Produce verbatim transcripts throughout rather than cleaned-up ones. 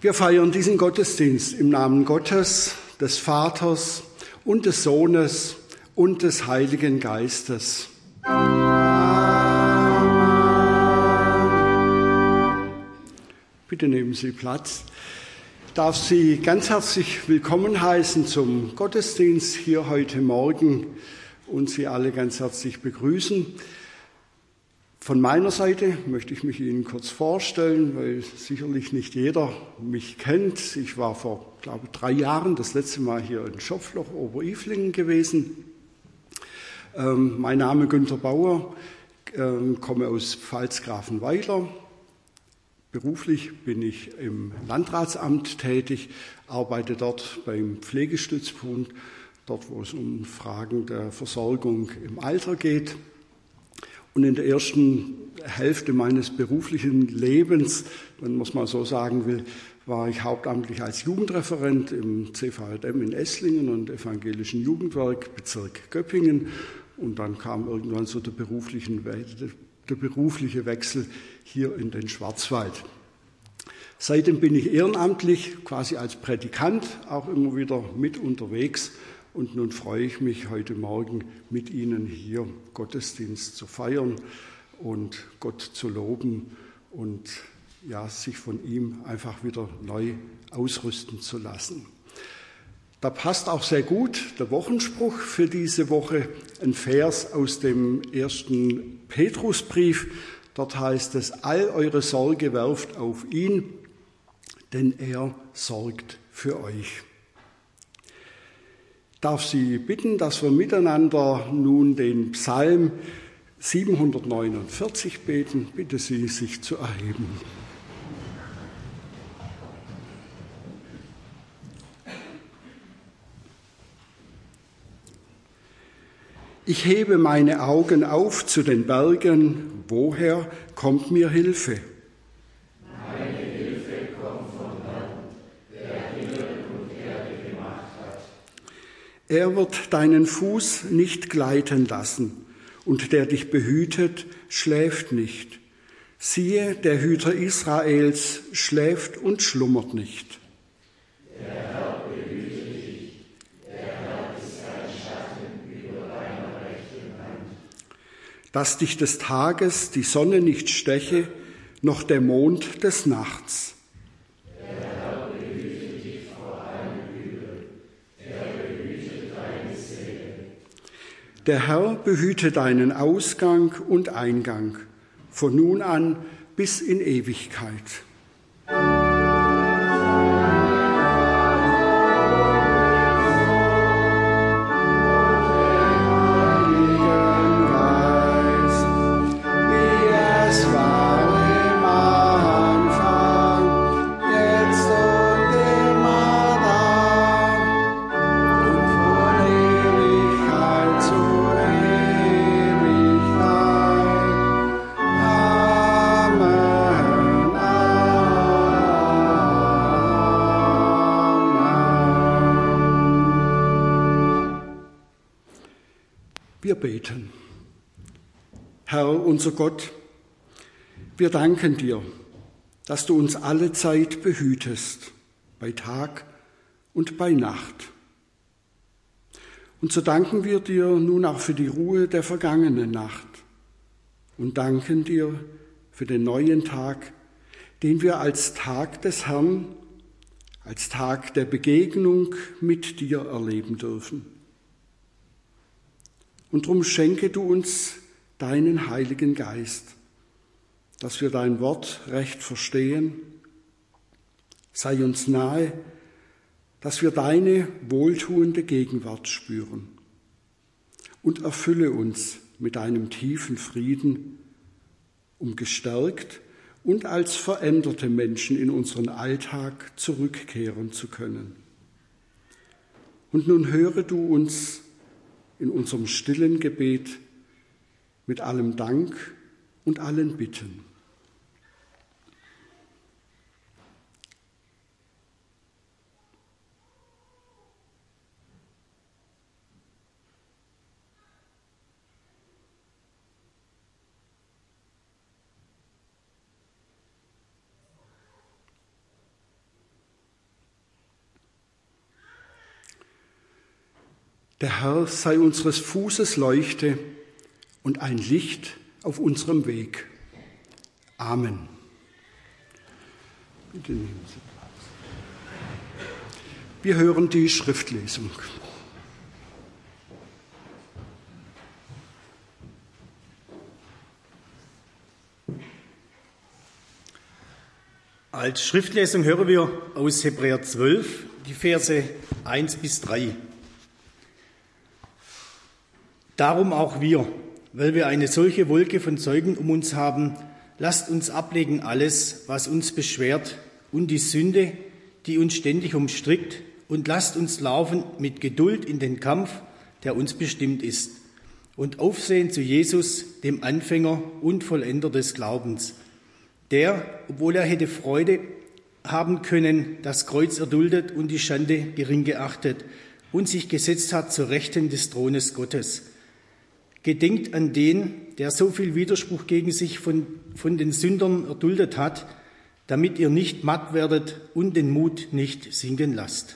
Wir feiern diesen Gottesdienst im Namen Gottes, des Vaters und des Sohnes und des Heiligen Geistes. Amen. Bitte nehmen Sie Platz. Ich darf Sie ganz herzlich willkommen heißen zum Gottesdienst hier heute Morgen und Sie alle ganz herzlich begrüßen. Von meiner Seite möchte ich mich Ihnen kurz vorstellen, weil sicherlich nicht jeder mich kennt. Ich war vor, glaube ich, drei Jahren das letzte Mal hier in Schopfloch, Oberilflingen gewesen. Ähm, mein Name Günter Bauer, ähm, komme aus Pfalz-Grafenweiler. Beruflich bin ich im Landratsamt tätig, arbeite dort beim Pflegestützpunkt, dort wo es um Fragen der Versorgung im Alter geht. Und in der ersten Hälfte meines beruflichen Lebens, wenn man es mal so sagen will, war ich hauptamtlich als Jugendreferent im C V J M in Esslingen und Evangelischen Jugendwerk, Bezirk Göppingen. Und dann kam irgendwann so der, beruflichen, der berufliche Wechsel hier in den Schwarzwald. Seitdem bin ich ehrenamtlich, quasi als Prädikant, auch immer wieder mit unterwegs. Und nun freue ich mich, heute Morgen mit Ihnen hier Gottesdienst zu feiern und Gott zu loben und ja, sich von ihm einfach wieder neu ausrüsten zu lassen. Da passt auch sehr gut der Wochenspruch für diese Woche, ein Vers aus dem ersten Petrusbrief. Dort heißt es: All eure Sorge werft auf ihn, denn er sorgt für euch. Ich darf Sie bitten, dass wir miteinander nun den Psalm siebenhundertneunundvierzig beten. Bitte Sie, sich zu erheben. Ich hebe meine Augen auf zu den Bergen. Woher kommt mir Hilfe? Er wird deinen Fuß nicht gleiten lassen, und der dich behütet, schläft nicht. Siehe, der Hüter Israels schläft und schlummert nicht. Der Herr behüte dich, der Herr ist dein Schatten über deiner rechten Hand. Dass dich des Tages die Sonne nicht steche, noch der Mond des Nachts. Der Herr behüte deinen Ausgang und Eingang, von nun an bis in Ewigkeit. Wir beten. Herr, unser Gott, wir danken dir, dass du uns alle Zeit behütest, bei Tag und bei Nacht. Und so danken wir dir nun auch für die Ruhe der vergangenen Nacht und danken dir für den neuen Tag, den wir als Tag des Herrn, als Tag der Begegnung mit dir erleben dürfen. Und drum schenke du uns deinen Heiligen Geist, dass wir dein Wort recht verstehen. Sei uns nahe, dass wir deine wohltuende Gegenwart spüren. Und erfülle uns mit deinem tiefen Frieden, um gestärkt und als veränderte Menschen in unseren Alltag zurückkehren zu können. Und nun höre du uns in unserem stillen Gebet mit allem Dank und allen Bitten. Der Herr sei unseres Fußes Leuchte und ein Licht auf unserem Weg. Amen. Bitte nehmen Sie Platz. Wir hören die Schriftlesung. Als Schriftlesung hören wir aus Hebräer zwölf die Verse eins bis drei. Darum auch wir, weil wir eine solche Wolke von Zeugen um uns haben, lasst uns ablegen alles, was uns beschwert, und die Sünde, die uns ständig umstrickt, und lasst uns laufen mit Geduld in den Kampf, der uns bestimmt ist, und aufsehen zu Jesus, dem Anfänger und Vollender des Glaubens, der, obwohl er hätte Freude haben können, das Kreuz erduldet und die Schande gering geachtet und sich gesetzt hat zur Rechten des Thrones Gottes. Gedenkt an den, der so viel Widerspruch gegen sich von, von den Sündern erduldet hat, damit ihr nicht matt werdet und den Mut nicht sinken lasst.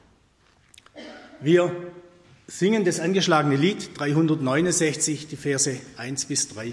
Wir singen das angeschlagene Lied dreihundertneunundsechzig, die Verse eins bis drei.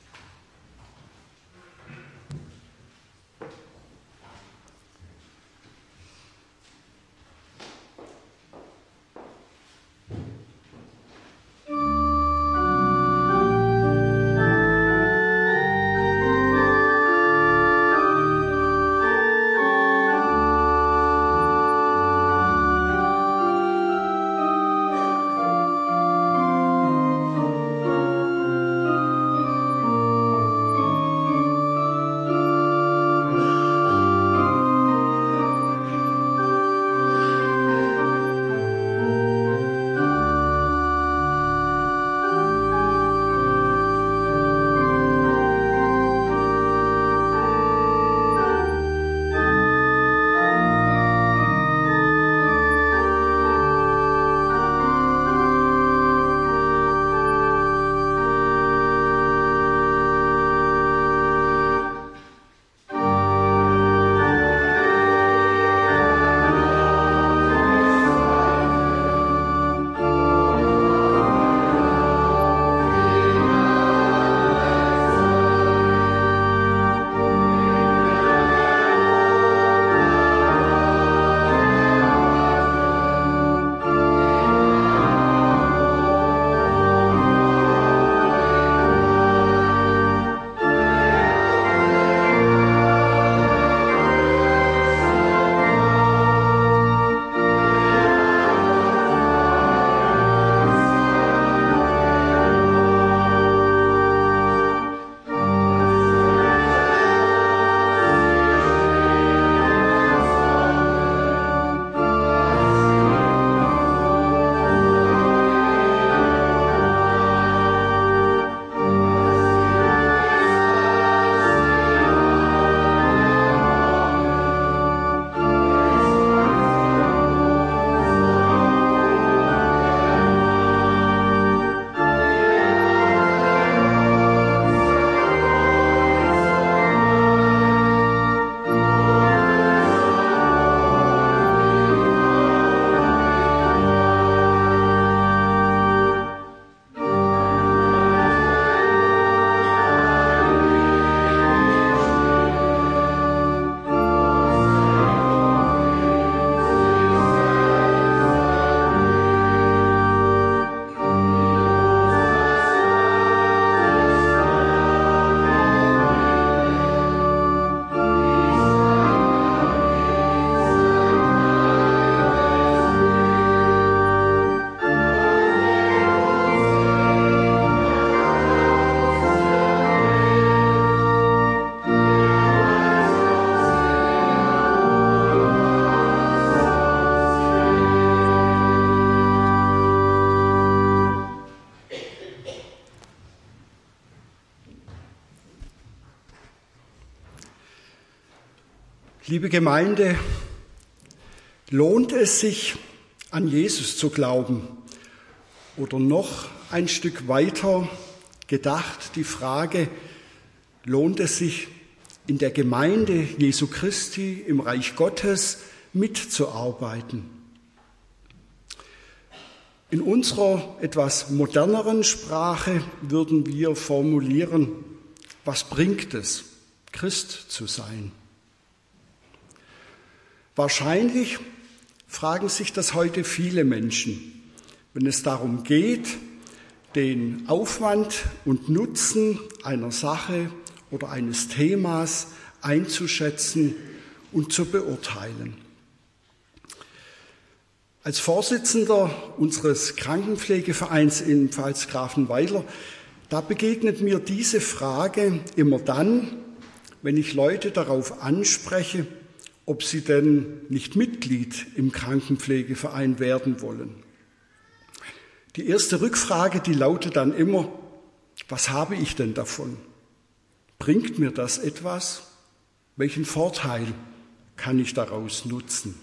Liebe Gemeinde, lohnt es sich, an Jesus zu glauben? Oder noch ein Stück weiter gedacht die Frage, lohnt es sich, in der Gemeinde Jesu Christi im Reich Gottes mitzuarbeiten? In unserer etwas moderneren Sprache würden wir formulieren, was bringt es, Christ zu sein? Wahrscheinlich fragen sich das heute viele Menschen, wenn es darum geht, den Aufwand und Nutzen einer Sache oder eines Themas einzuschätzen und zu beurteilen. Als Vorsitzender unseres Krankenpflegevereins in Pfalz-Grafenweiler, da begegnet mir diese Frage immer dann, wenn ich Leute darauf anspreche, ob sie denn nicht Mitglied im Krankenpflegeverein werden wollen. Die erste Rückfrage, die lautet dann immer, was habe ich denn davon? Bringt mir das etwas? Welchen Vorteil kann ich daraus nutzen?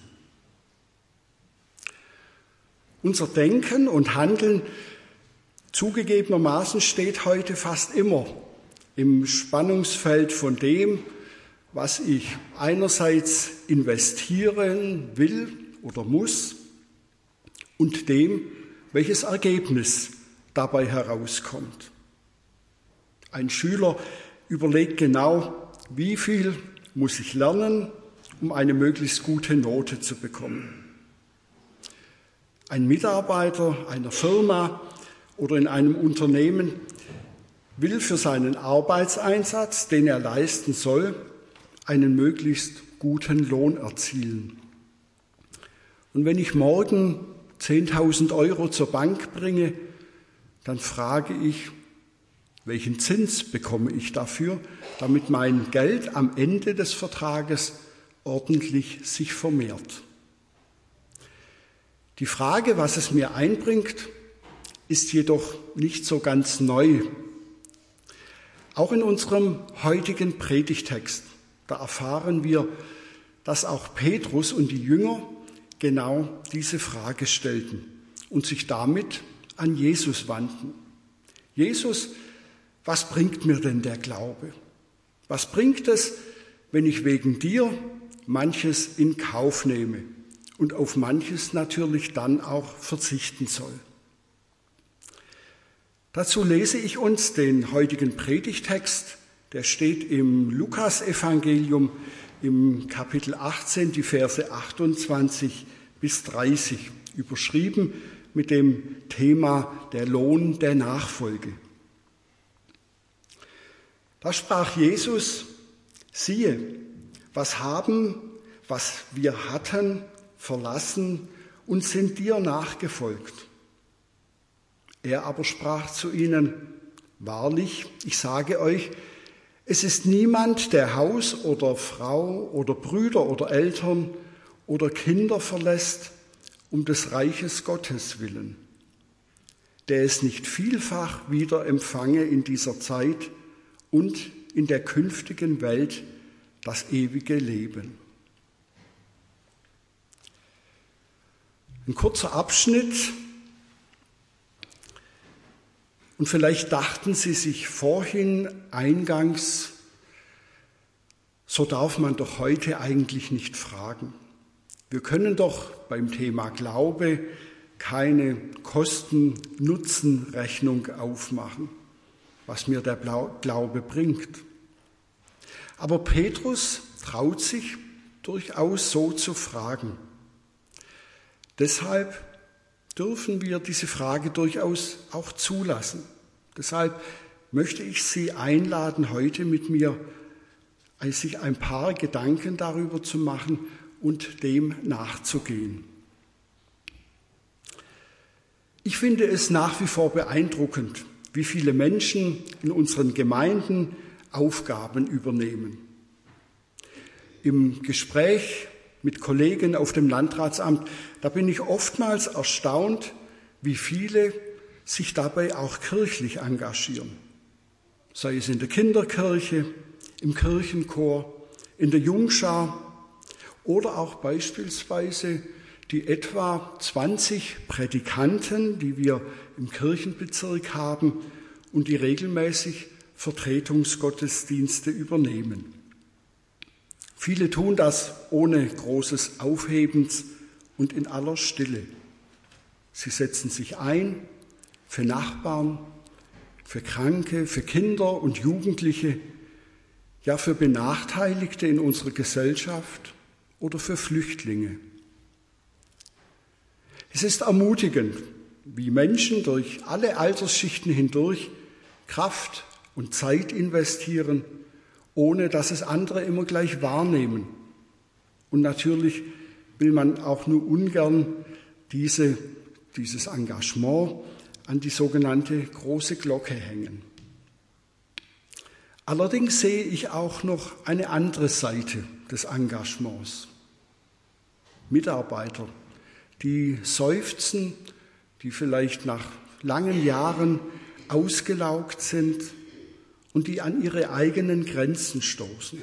Unser Denken und Handeln zugegebenermaßen steht heute fast immer im Spannungsfeld von dem, was ich einerseits investieren will oder muss und dem, welches Ergebnis dabei herauskommt. Ein Schüler überlegt genau, wie viel muss ich lernen, um eine möglichst gute Note zu bekommen. Ein Mitarbeiter einer Firma oder in einem Unternehmen will für seinen Arbeitseinsatz, den er leisten soll, einen möglichst guten Lohn erzielen. Und wenn ich morgen zehntausend Euro zur Bank bringe, dann frage ich, welchen Zins bekomme ich dafür, damit mein Geld am Ende des Vertrages ordentlich sich vermehrt. Die Frage, was es mir einbringt, ist jedoch nicht so ganz neu. Auch in unserem heutigen Predigtext, da erfahren wir, dass auch Petrus und die Jünger genau diese Frage stellten und sich damit an Jesus wandten. Jesus, was bringt mir denn der Glaube? Was bringt es, wenn ich wegen dir manches in Kauf nehme und auf manches natürlich dann auch verzichten soll? Dazu lese ich uns den heutigen Predigtext, der steht im Lukasevangelium im Kapitel achtzehn, die Verse achtundzwanzig bis dreißig, überschrieben mit dem Thema der Lohn der Nachfolge. Da sprach Jesus, siehe, was haben, was wir hatten, verlassen und sind dir nachgefolgt. Er aber sprach zu ihnen, wahrlich, ich sage euch, es ist niemand, der Haus oder Frau oder Brüder oder Eltern oder Kinder verlässt, um des Reiches Gottes willen, der es nicht vielfach wieder empfange in dieser Zeit und in der künftigen Welt das ewige Leben. Ein kurzer Abschnitt. Und vielleicht dachten Sie sich vorhin eingangs, so darf man doch heute eigentlich nicht fragen. Wir können doch beim Thema Glaube keine Kosten-Nutzen-Rechnung aufmachen, was mir der Glaube bringt. Aber Petrus traut sich durchaus so zu fragen. Deshalb dürfen wir diese Frage durchaus auch zulassen. Deshalb möchte ich Sie einladen, heute mit mir sich ein paar Gedanken darüber zu machen und dem nachzugehen. Ich finde es nach wie vor beeindruckend, wie viele Menschen in unseren Gemeinden Aufgaben übernehmen. Im Gespräch mit Kollegen auf dem Landratsamt, da bin ich oftmals erstaunt, wie viele sich dabei auch kirchlich engagieren. Sei es in der Kinderkirche, im Kirchenchor, in der Jungschar oder auch beispielsweise die etwa zwanzig Prädikanten, die wir im Kirchenbezirk haben und die regelmäßig Vertretungsgottesdienste übernehmen. Viele tun das ohne großes Aufhebens und in aller Stille. Sie setzen sich ein für Nachbarn, für Kranke, für Kinder und Jugendliche, ja für Benachteiligte in unserer Gesellschaft oder für Flüchtlinge. Es ist ermutigend, wie Menschen durch alle Altersschichten hindurch Kraft und Zeit investieren, ohne dass es andere immer gleich wahrnehmen. Und natürlich will man auch nur ungern diese, dieses Engagement an die sogenannte große Glocke hängen. Allerdings sehe ich auch noch eine andere Seite des Engagements. Mitarbeiter, die seufzen, die vielleicht nach langen Jahren ausgelaugt sind und die an ihre eigenen Grenzen stoßen.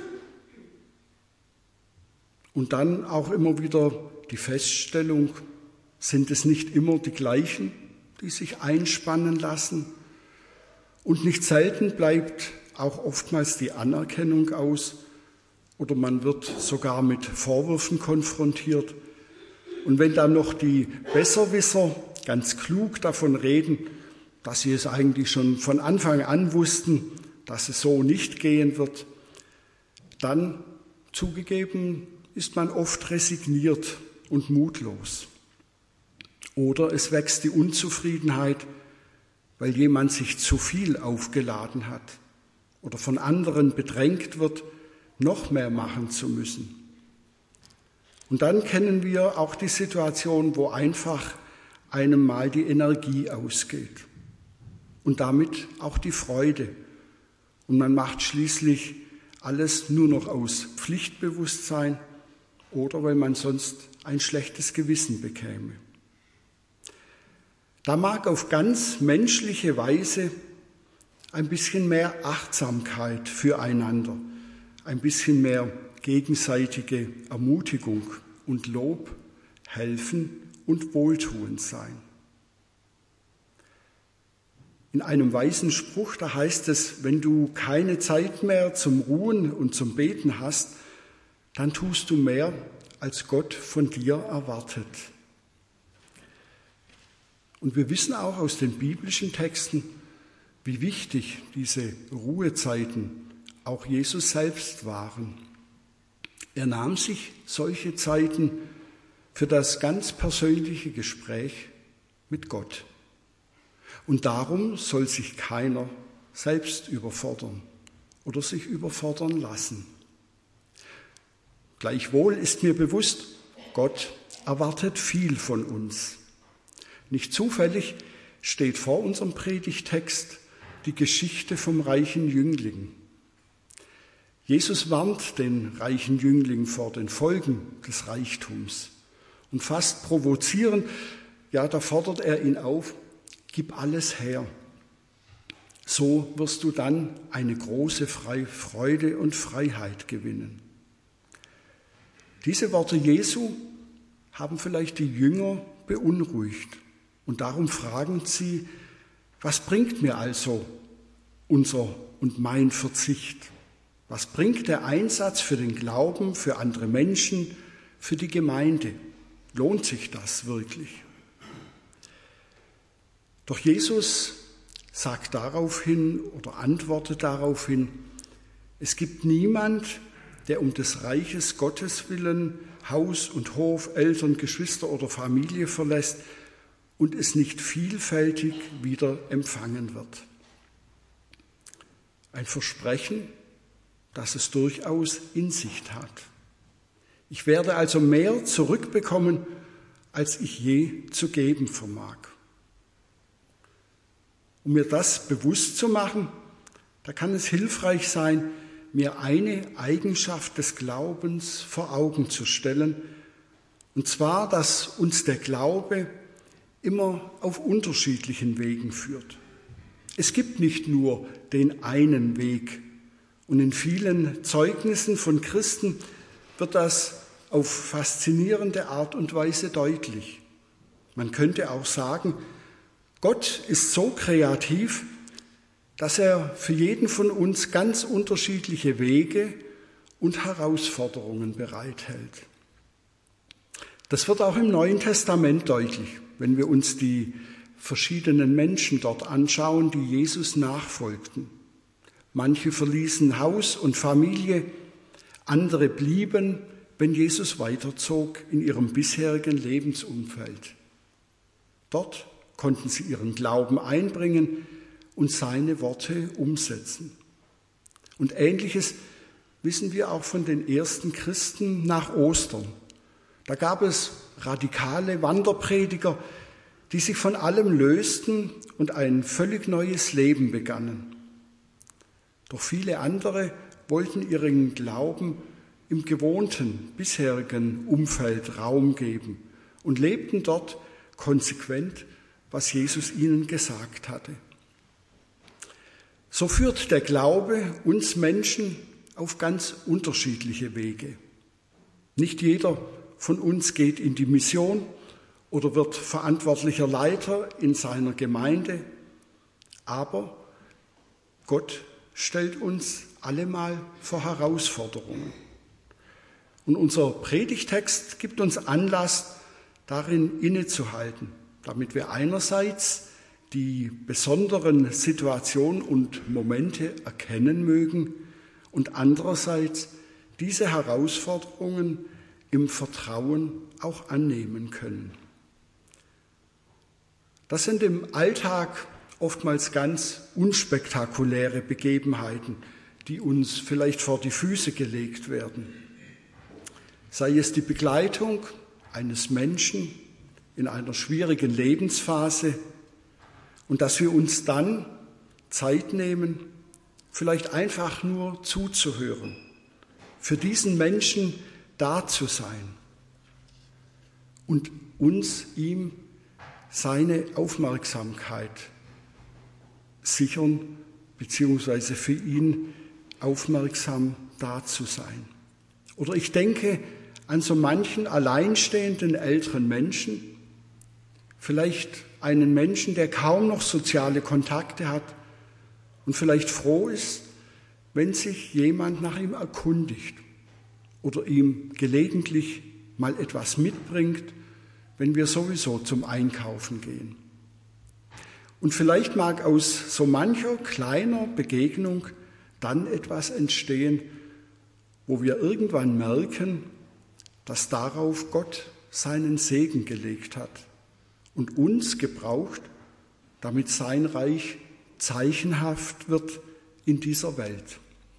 Und dann auch immer wieder die Feststellung, sind es nicht immer die gleichen, die sich einspannen lassen? Und nicht selten bleibt auch oftmals die Anerkennung aus oder man wird sogar mit Vorwürfen konfrontiert. Und wenn dann noch die Besserwisser ganz klug davon reden, dass sie es eigentlich schon von Anfang an wussten, dass es so nicht gehen wird, dann zugegeben ist man oft resigniert und mutlos. Oder es wächst die Unzufriedenheit, weil jemand sich zu viel aufgeladen hat oder von anderen bedrängt wird, noch mehr machen zu müssen. Und dann kennen wir auch die Situation, wo einfach einem mal die Energie ausgeht und damit auch die Freude. Und man macht schließlich alles nur noch aus Pflichtbewusstsein oder weil man sonst ein schlechtes Gewissen bekäme. Da mag auf ganz menschliche Weise ein bisschen mehr Achtsamkeit füreinander, ein bisschen mehr gegenseitige Ermutigung und Lob helfen und wohltuend sein. In einem weisen Spruch, da heißt es, wenn du keine Zeit mehr zum Ruhen und zum Beten hast, dann tust du mehr, als Gott von dir erwartet. Und wir wissen auch aus den biblischen Texten, wie wichtig diese Ruhezeiten auch Jesus selbst waren. Er nahm sich solche Zeiten für das ganz persönliche Gespräch mit Gott. Und darum soll sich keiner selbst überfordern oder sich überfordern lassen. Gleichwohl ist mir bewusst, Gott erwartet viel von uns. Nicht zufällig steht vor unserem Predigtext die Geschichte vom reichen Jüngling. Jesus warnt den reichen Jüngling vor den Folgen des Reichtums. Und fast provozierend, ja, da fordert er ihn auf, gib alles her. So wirst du dann eine große Freude und Freiheit gewinnen. Diese Worte Jesu haben vielleicht die Jünger beunruhigt. Und darum fragen sie, was bringt mir also unser und mein Verzicht? Was bringt der Einsatz für den Glauben, für andere Menschen, für die Gemeinde? Lohnt sich das wirklich? Doch Jesus sagt daraufhin oder antwortet daraufhin, es gibt niemand, der um des Reiches Gottes willen Haus und Hof, Eltern, Geschwister oder Familie verlässt und es nicht vielfältig wieder empfangen wird. Ein Versprechen, das es durchaus in sich hat. Ich werde also mehr zurückbekommen, als ich je zu geben vermag. Um mir das bewusst zu machen, da kann es hilfreich sein, mir eine Eigenschaft des Glaubens vor Augen zu stellen, und zwar, dass uns der Glaube immer auf unterschiedlichen Wegen führt. Es gibt nicht nur den einen Weg, und in vielen Zeugnissen von Christen wird das auf faszinierende Art und Weise deutlich. Man könnte auch sagen, Gott ist so kreativ, dass er für jeden von uns ganz unterschiedliche Wege und Herausforderungen bereithält. Das wird auch im Neuen Testament deutlich. wenn wir uns die verschiedenen Menschen dort anschauen, die Jesus nachfolgten. Manche verließen Haus und Familie, andere blieben, wenn Jesus weiterzog in ihrem bisherigen Lebensumfeld. Dort konnten sie ihren Glauben einbringen und seine Worte umsetzen. Und Ähnliches wissen wir auch von den ersten Christen nach Ostern. Da gab es radikale Wanderprediger, die sich von allem lösten und ein völlig neues Leben begannen. Doch viele andere wollten ihren Glauben im gewohnten, bisherigen Umfeld Raum geben und lebten dort konsequent, was Jesus ihnen gesagt hatte. So führt der Glaube uns Menschen auf ganz unterschiedliche Wege. Nicht jeder von uns geht in die Mission oder wird verantwortlicher Leiter in seiner Gemeinde, aber Gott stellt uns allemal vor Herausforderungen. Und unser Predigtext gibt uns Anlass, darin innezuhalten, damit wir einerseits die besonderen Situationen und Momente erkennen mögen und andererseits diese Herausforderungen im Vertrauen auch annehmen können. Das sind im Alltag oftmals ganz unspektakuläre Begebenheiten, die uns vielleicht vor die Füße gelegt werden. Sei es die Begleitung eines Menschen in einer schwierigen Lebensphase und dass wir uns dann Zeit nehmen, vielleicht einfach nur zuzuhören, für diesen Menschen da zu sein und uns ihm seine Aufmerksamkeit sichern, beziehungsweise für ihn aufmerksam da zu sein. Oder ich denke an so manchen alleinstehenden älteren Menschen, vielleicht einen Menschen, der kaum noch soziale Kontakte hat und vielleicht froh ist, wenn sich jemand nach ihm erkundigt oder ihm gelegentlich mal etwas mitbringt, wenn wir sowieso zum Einkaufen gehen. Und vielleicht mag aus so mancher kleiner Begegnung dann etwas entstehen, wo wir irgendwann merken, dass darauf Gott seinen Segen gelegt hat und uns gebraucht, damit sein Reich zeichenhaft wird in dieser Welt.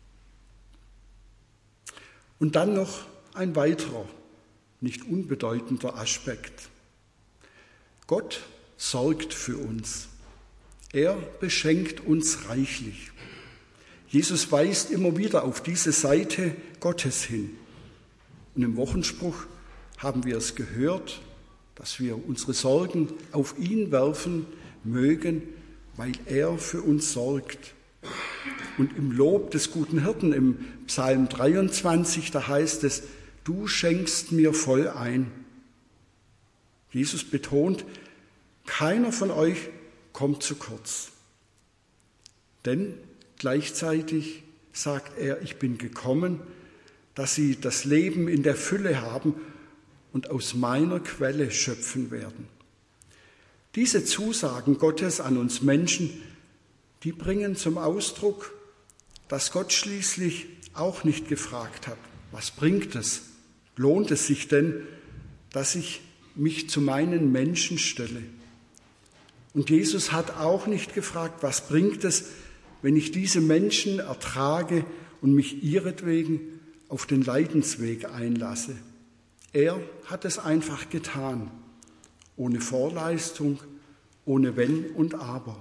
Und dann noch ein weiterer, nicht unbedeutender Aspekt. Gott sorgt für uns. Er beschenkt uns reichlich. Jesus weist immer wieder auf diese Seite Gottes hin. Und im Wochenspruch haben wir es gehört, dass wir unsere Sorgen auf ihn werfen mögen, weil er für uns sorgt. Und im Lob des guten Hirten im Psalm dreiundzwanzig, da heißt es, du schenkst mir voll ein. Jesus betont, keiner von euch kommt zu kurz. Denn gleichzeitig sagt er, ich bin gekommen, dass sie das Leben in der Fülle haben und aus meiner Quelle schöpfen werden. Diese Zusagen Gottes an uns Menschen, die bringen zum Ausdruck, dass Gott schließlich auch nicht gefragt hat, was bringt es? Lohnt es sich denn, dass ich mich zu meinen Menschen stelle? Und Jesus hat auch nicht gefragt, was bringt es, wenn ich diese Menschen ertrage und mich ihretwegen auf den Leidensweg einlasse. Er hat es einfach getan, ohne Vorleistung, ohne Wenn und Aber.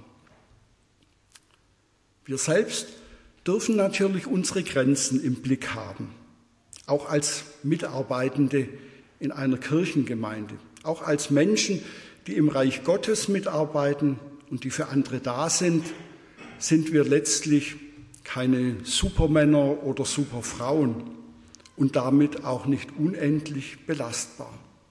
Wir selbst dürfen natürlich unsere Grenzen im Blick haben, auch als Mitarbeitende in einer Kirchengemeinde, auch als Menschen, die im Reich Gottes mitarbeiten und die für andere da sind, sind wir letztlich keine Supermänner oder Superfrauen und damit auch nicht unendlich belastbar.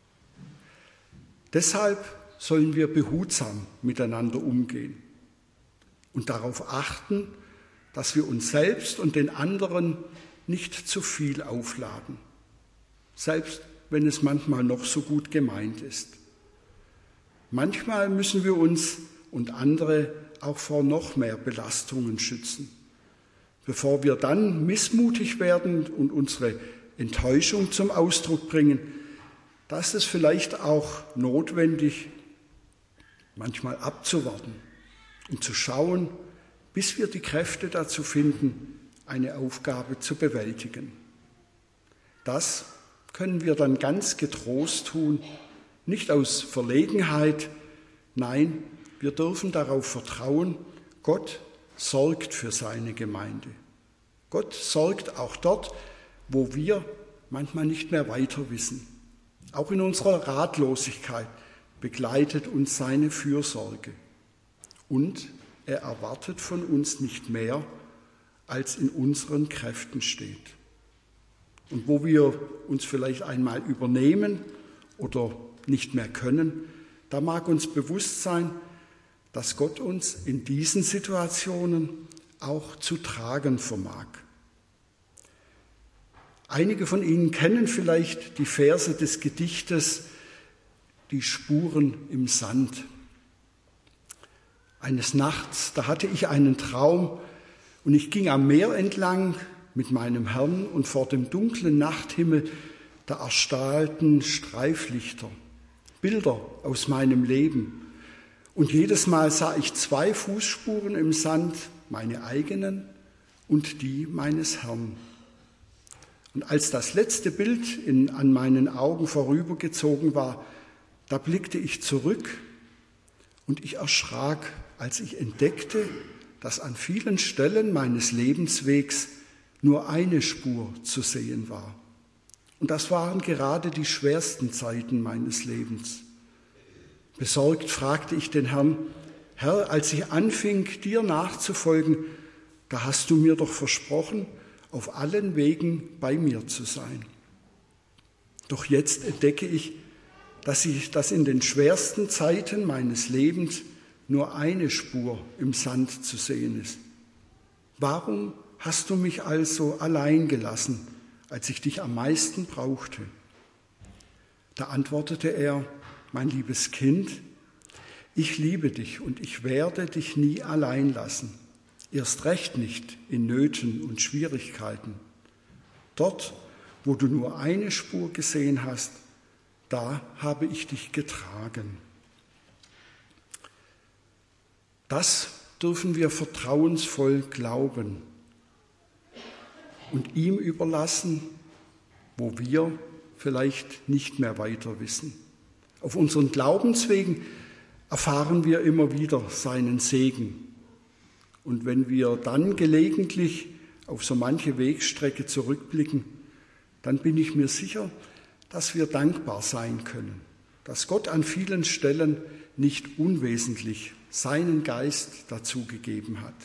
Deshalb sollen wir behutsam miteinander umgehen und darauf achten, dass wir uns selbst und den anderen nicht zu viel aufladen, selbst wenn es manchmal noch so gut gemeint ist. Manchmal müssen wir uns und andere auch vor noch mehr Belastungen schützen, bevor wir dann missmutig werden und unsere Enttäuschung zum Ausdruck bringen. Da ist es vielleicht auch notwendig, manchmal abzuwarten und zu schauen, bis wir die Kräfte dazu finden, eine Aufgabe zu bewältigen. Das können wir dann ganz getrost tun, nicht aus Verlegenheit, nein, wir dürfen darauf vertrauen, Gott sorgt für seine Gemeinde. Gott sorgt auch dort, wo wir manchmal nicht mehr weiter wissen. Auch in unserer Ratlosigkeit begleitet uns seine Fürsorge. Und er erwartet von uns nicht mehr, als in unseren Kräften steht. Und wo wir uns vielleicht einmal übernehmen oder nicht mehr können, da mag uns bewusst sein, dass Gott uns in diesen Situationen auch zu tragen vermag. Einige von Ihnen kennen vielleicht die Verse des Gedichtes Die Spuren im Sand. Eines Nachts, da hatte ich einen Traum und ich ging am Meer entlang mit meinem Herrn und vor dem dunklen Nachthimmel, da erstrahlten Streiflichter, Bilder aus meinem Leben. Und jedes Mal sah ich zwei Fußspuren im Sand, meine eigenen und die meines Herrn. Und als das letzte Bild in, an meinen Augen vorübergezogen war, da blickte ich zurück und ich erschrak, als ich entdeckte, dass an vielen Stellen meines Lebenswegs nur eine Spur zu sehen war. Und das waren gerade die schwersten Zeiten meines Lebens. Besorgt fragte ich den Herrn: Herr, als ich anfing, dir nachzufolgen, da hast du mir doch versprochen, auf allen Wegen bei mir zu sein. Doch jetzt entdecke ich, dass ich, dass in den schwersten Zeiten meines Lebens nur eine Spur im Sand zu sehen ist. Warum hast du mich also allein gelassen, als ich dich am meisten brauchte? Da antwortete er: Mein liebes Kind, ich liebe dich und ich werde dich nie allein lassen, erst recht nicht in Nöten und Schwierigkeiten. Dort, wo du nur eine Spur gesehen hast, da habe ich dich getragen. Das dürfen wir vertrauensvoll glauben und ihm überlassen, wo wir vielleicht nicht mehr weiter wissen. Auf unseren Glaubenswegen erfahren wir immer wieder seinen Segen. Und wenn wir dann gelegentlich auf so manche Wegstrecke zurückblicken, dann bin ich mir sicher, dass wir dankbar sein können, dass Gott an vielen Stellen nicht unwesentlich seinen Geist dazugegeben hat.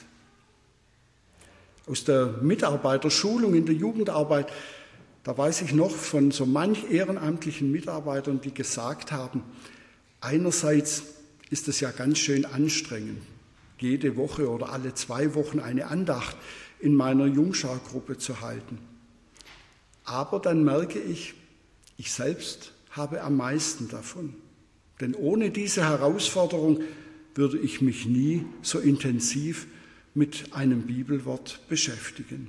Aus der Mitarbeiterschulung in der Jugendarbeit, da weiß ich noch von so manch ehrenamtlichen Mitarbeitern, die gesagt haben, einerseits ist es ja ganz schön anstrengend, jede Woche oder alle zwei Wochen eine Andacht in meiner Jungschaugruppe zu halten. Aber dann merke ich, ich selbst habe am meisten davon. Denn ohne diese Herausforderung würde ich mich nie so intensiv mit einem Bibelwort beschäftigen.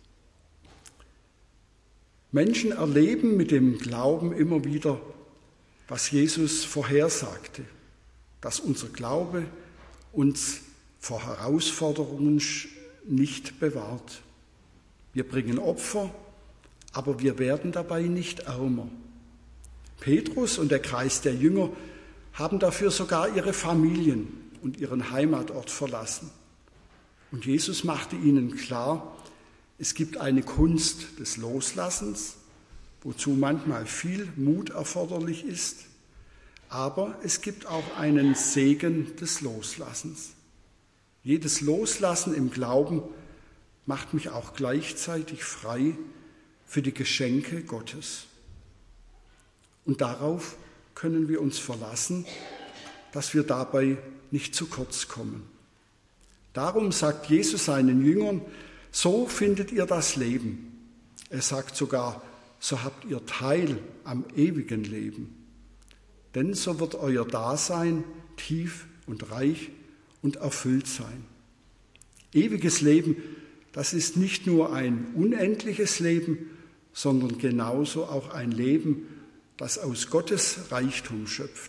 Menschen erleben mit dem Glauben immer wieder, was Jesus vorhersagte, dass unser Glaube uns vor Herausforderungen nicht bewahrt. Wir bringen Opfer, aber wir werden dabei nicht ärmer. Petrus und der Kreis der Jünger haben dafür sogar ihre Familien und ihren Heimatort verlassen. Und Jesus machte ihnen klar, es gibt eine Kunst des Loslassens, wozu manchmal viel Mut erforderlich ist, aber es gibt auch einen Segen des Loslassens. Jedes Loslassen im Glauben macht mich auch gleichzeitig frei für die Geschenke Gottes. Und darauf können wir uns verlassen, dass wir dabei nicht zu kurz kommen. Darum sagt Jesus seinen Jüngern, so findet ihr das Leben. Er sagt sogar, so habt ihr Teil am ewigen Leben. Denn so wird euer Dasein tief und reich und erfüllt sein. Ewiges Leben, das ist nicht nur ein unendliches Leben, sondern genauso auch ein Leben, das aus Gottes Reichtum schöpft.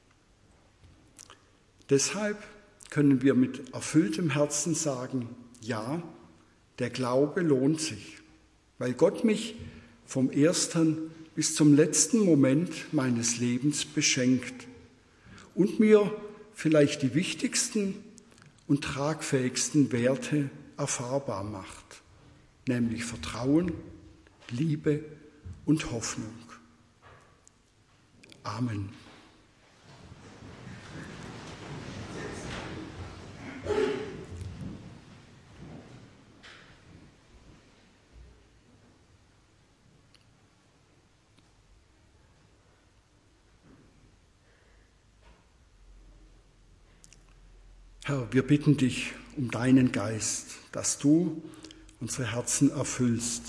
Deshalb können wir mit erfülltem Herzen sagen, ja, der Glaube lohnt sich, weil Gott mich vom ersten bis zum letzten Moment meines Lebens beschenkt und mir vielleicht die wichtigsten und tragfähigsten Werte erfahrbar macht, nämlich Vertrauen, Liebe und Hoffnung. Amen. Herr, wir bitten dich um deinen Geist, dass du unsere Herzen erfüllst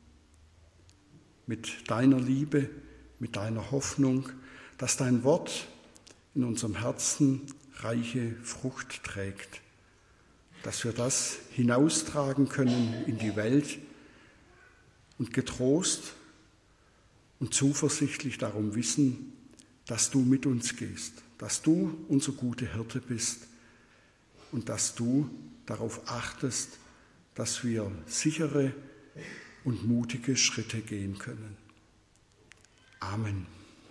mit deiner Liebe, mit deiner Hoffnung, dass dein Wort in unserem Herzen reiche Frucht trägt, dass wir das hinaustragen können in die Welt und getrost und zuversichtlich darum wissen, dass du mit uns gehst, dass du unser guter Hirte bist und dass du darauf achtest, dass wir sichere und mutige Schritte gehen können. Amen.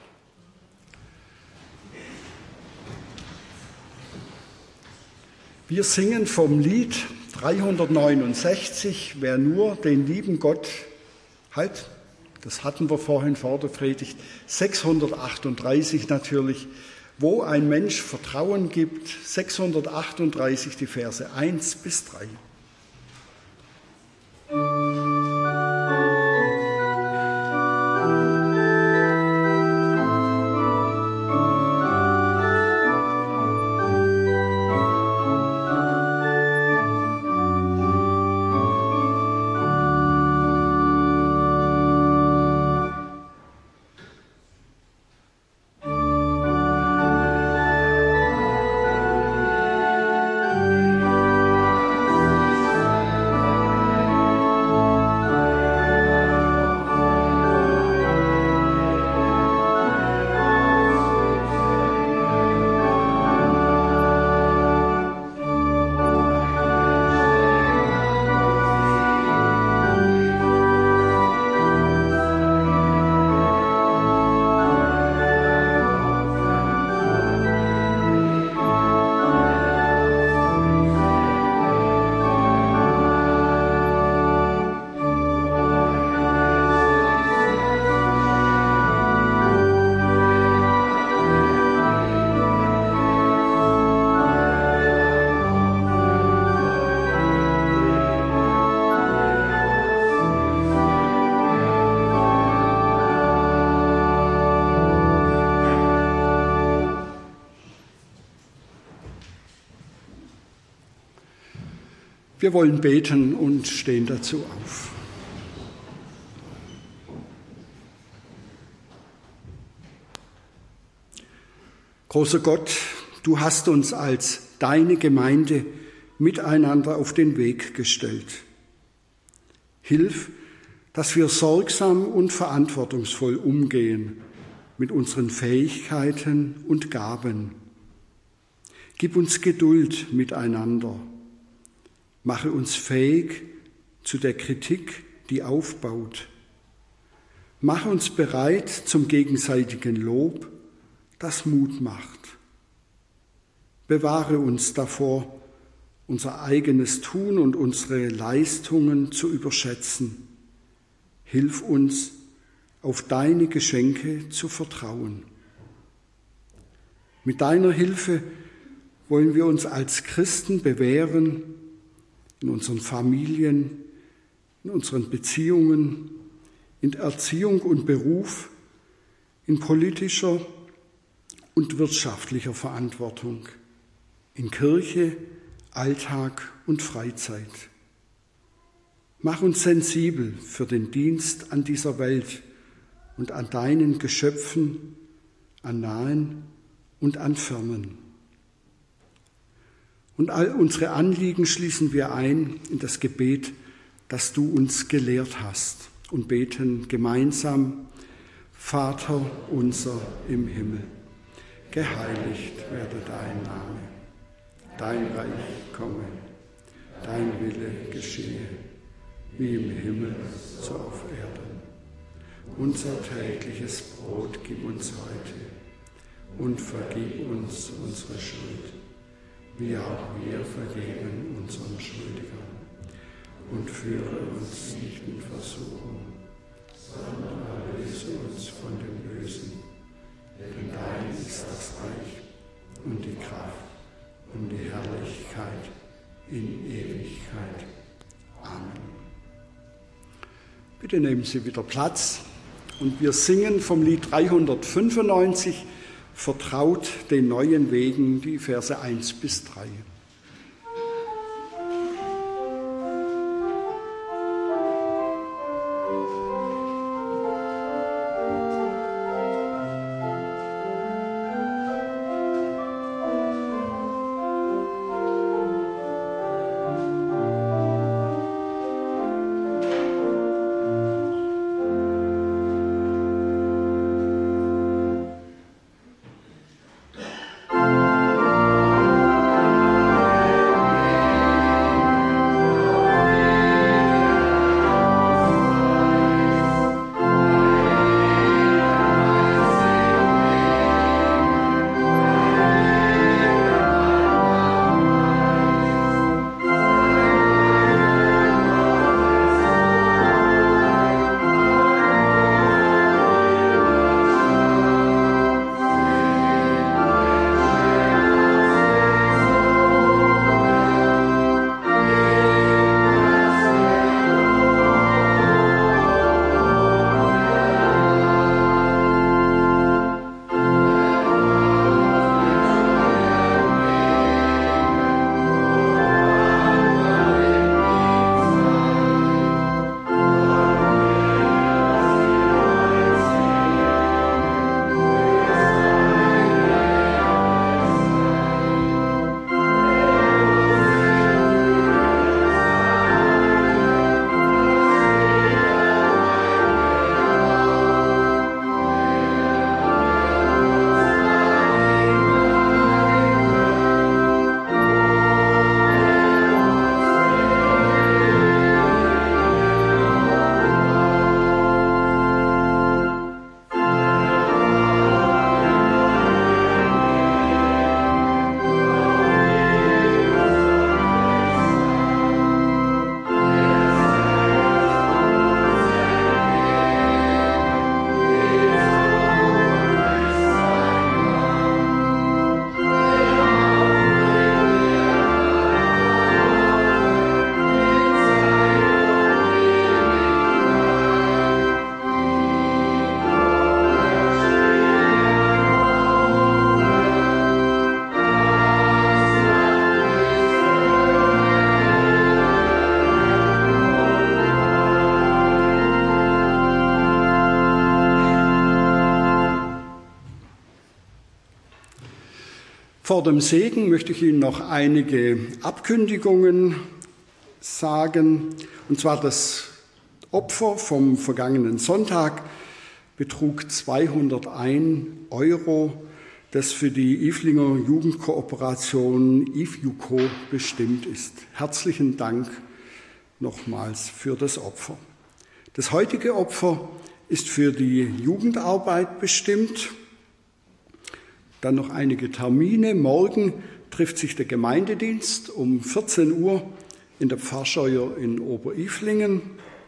Wir singen vom Lied dreihundertneunundsechzig, wer nur den lieben Gott, halt, das hatten wir vorhin vor der Predigt, sechshundertachtunddreißig natürlich, wo ein Mensch Vertrauen gibt, sechshundertachtunddreißig, die Verse eins bis drei. Wir wollen beten und stehen dazu auf. Großer Gott, du hast uns als deine Gemeinde miteinander auf den Weg gestellt. Hilf, dass wir sorgsam und verantwortungsvoll umgehen mit unseren Fähigkeiten und Gaben. Gib uns Geduld miteinander. Mache uns fähig zu der Kritik, die aufbaut. Mache uns bereit zum gegenseitigen Lob, das Mut macht. Bewahre uns davor, unser eigenes Tun und unsere Leistungen zu überschätzen. Hilf uns, auf deine Geschenke zu vertrauen. Mit deiner Hilfe wollen wir uns als Christen bewähren, in unseren Familien, in unseren Beziehungen, in Erziehung und Beruf, in politischer und wirtschaftlicher Verantwortung, in Kirche, Alltag und Freizeit. Mach uns sensibel für den Dienst an dieser Welt und an deinen Geschöpfen, an nahen und an fernen. Und all unsere Anliegen schließen wir ein in das Gebet, das du uns gelehrt hast, und beten gemeinsam: Vater unser im Himmel, geheiligt werde dein Name, dein Reich komme, dein Wille geschehe, wie im Himmel, so auf Erden. Unser tägliches Brot gib uns heute und vergib uns unsere Schuld, wie auch wir vergeben unseren Schuldigern. Und führe uns nicht in Versuchung, sondern erlöse uns von dem Bösen. Denn dein ist das Reich und die Kraft und die Herrlichkeit in Ewigkeit. Amen. Bitte nehmen Sie wieder Platz und wir singen vom Lied dreihundertfünfundneunzig, Vertraut den neuen Wegen, die Verse eins bis drei. Vor dem Segen möchte ich Ihnen noch einige Abkündigungen sagen. Und zwar das Opfer vom vergangenen Sonntag betrug zweihunderteins Euro, das für die Iflinger Jugendkooperation I F J U C O bestimmt ist. Herzlichen Dank nochmals für das Opfer. Das heutige Opfer ist für die Jugendarbeit bestimmt. Dann noch einige Termine. Morgen trifft sich der Gemeindedienst um vierzehn Uhr in der Pfarrscheuer in Oberilflingen.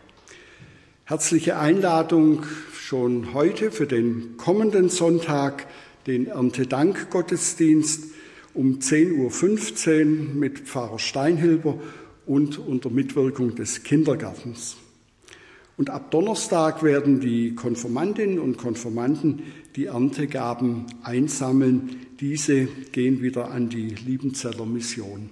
Herzliche Einladung schon heute für den kommenden Sonntag, den Erntedank-Gottesdienst um zehn Uhr fünfzehn mit Pfarrer Steinhilber und unter Mitwirkung des Kindergartens. Und ab Donnerstag werden die Konfirmandinnen und Konfirmanden die Erntegaben einsammeln. Diese gehen wieder an die Liebenzeller Mission.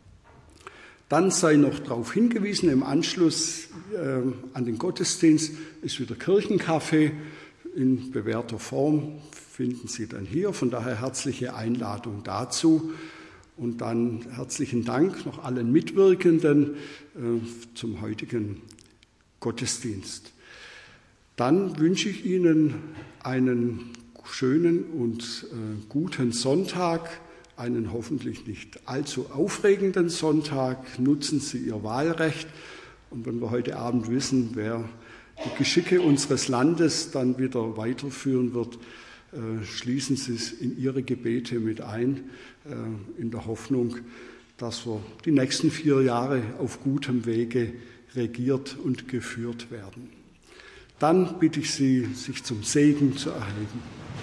Dann sei noch darauf hingewiesen, im Anschluss äh, an den Gottesdienst ist wieder Kirchenkaffee in bewährter Form, finden Sie dann hier. Von daher herzliche Einladung dazu. Und dann herzlichen Dank noch allen Mitwirkenden zum heutigen Gottesdienst. Dann wünsche ich Ihnen einen schönen und guten Sonntag, einen hoffentlich nicht allzu aufregenden Sonntag. Nutzen Sie Ihr Wahlrecht. Und wenn wir heute Abend wissen, wer die Geschicke unseres Landes dann wieder weiterführen wird, schließen Sie es in Ihre Gebete mit ein, in der Hoffnung, dass wir die nächsten vier Jahre auf gutem Wege regiert und geführt werden. Dann bitte ich Sie, sich zum Segen zu erheben.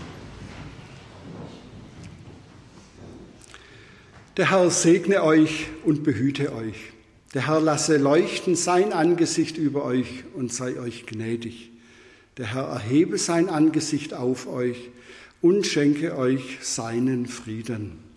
Der Herr segne euch und behüte euch. Der Herr lasse leuchten sein Angesicht über euch und sei euch gnädig. Der Herr erhebe sein Angesicht auf euch und schenke euch seinen Frieden.